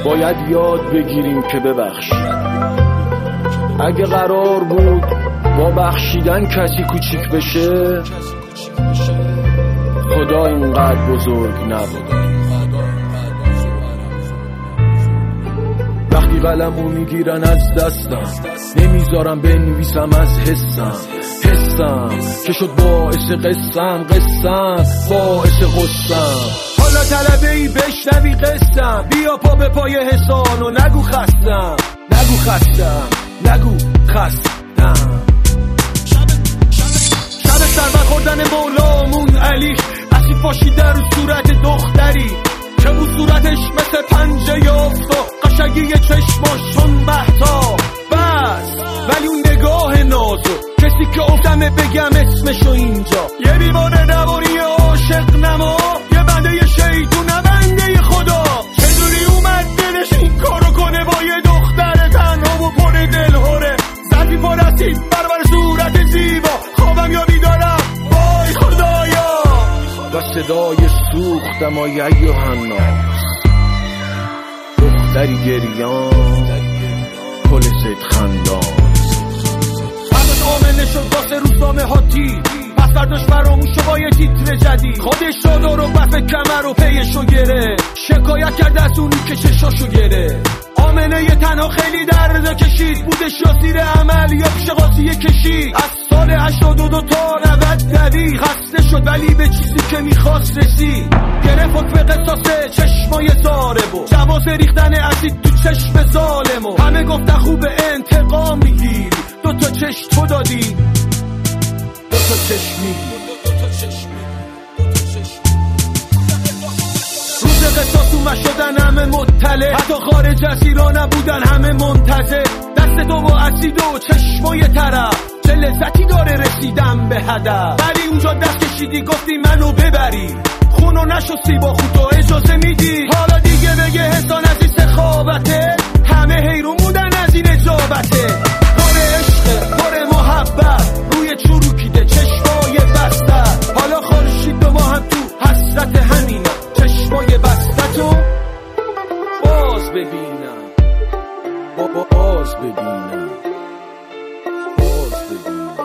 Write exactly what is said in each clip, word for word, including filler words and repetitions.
باید یاد بگیریم که ببخشیم. اگه قرار بود با بخشیدن کسی کوچیک بشه، خدا اینقدر بزرگ نبود. وقتی قلمو میگیرن از دستم، نمیذارم بنویسم از حسم. حسم که شد باعث قسم، قسم باعث قسم. حالا طلبه ای بشنوی قسم، بیا پا به پای حسان و نگو خستم. نگو خستم، نگو خستم. شب سر خوردن مولامون علی، اسید پاشیده رو صورت دختری که بود صورتش مثل پنجه افتاد، قشنگی چشماشون مهتاب. بس ولی اون نگاه نازو، کسی که افتمه بگم اسمشو اینجا. یه بیماره نواری عاشق نما، یه بنده یه شیطون بنده خدا. چجوری اومد دلش این کارو کنه با یه دختر تنها و پر دلهوره؟ زنی پر اسید برابر صورت زیبا، خوابم یا بیدارم وای خدایا. و صدای سوختم آی ایوهناس، دختری گریان پل زد خندان. همون آمنه شد واسه روزنامه هاتی، پس برداشت فراموش با یه تیتر جدید. خودش شد و رو بفه کمر و پیشو گره، شکایت کرد از اونی که چشاشو گره. آمنه یه تنها خیلی درد کشید، بودش یا زیر عمل یا پیش قاضیه کشید. از سال هشتاد و دو تا نود دوید، خسته شد ولی به چیزی که میخواست رسید. گرفت حکم قصاص چشمای ظالمو، جواز ریختن اسید تو چشم ظالمو. همه گفتن خوب انتقام میگیری، دو تا چشم تو دادی، دو تا چشم میگیری. روز قصاص اومد شدن همه مطلع، حتی خارج از ایران بودن همه منتظر. دست تو با اسید و چشمای طرف، چه لذتی داره رسیدن به هدف. ولی اونجا دست کشیدی گفتی منو ببری، خونو نشستی با خودتو اجازه میدی. حالا دیگه بگه حسان از این سخاوته، همه حیرون بودن از این اجابته. پر عشق پر محبت، روی چروکیده چشمای بسته. حالا خورشید و ما هم تو حسرت همینه، چشمای بسته تو باز ببینم، باز ببینم، باز ببینم.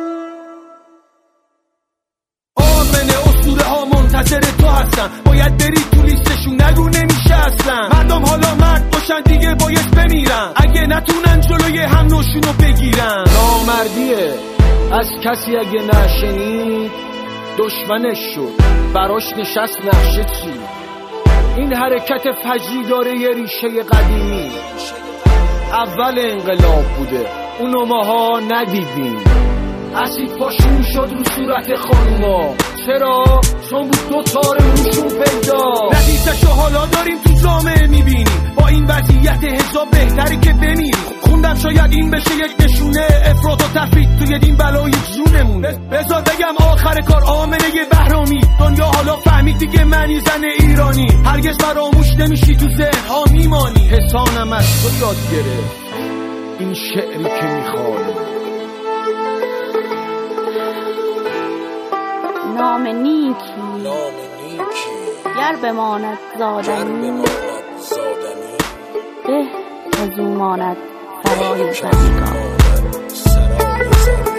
آمنه اسطوره ها منتظر تو هستن، باید بری تو لیستشون، نگو نمیشه اصلا. مردم حالا مرد باشن دیگه باید بمیرن، اگه نتونن جلوی هم نوشونو بگیرن. نامردیه از کسی اگه نشنید، دشمنش شد براش نشست نقشه چی. این حرکت فجی داره یه ریشه قدیمی، اول انقلاب بوده اونو ماها ندیدیم. اسید پاشون شد رو صورت خانوما، چرا؟ چون بود دو تار موشون پیدا. نتیجه‌شو حالا داریم تو جامعه میبینیم، با این وضعیت حجاب بهتری که بمیریم. خوندم شاید این بشه یک نشونه افراط و تفرید توی دین بلای جونمونه. بذار بگم آخر کار آمنه بهرامی، دنیا حالا فهمید دیگه معنی زن ایرانی. هرگز فراموش نمیشی تو ذهن ها میمانی. حسانم از تو یاد گرفت این شعری که میخوانی. نام نیکی گر بماند زادنی، به از او ماند سرای زنگار.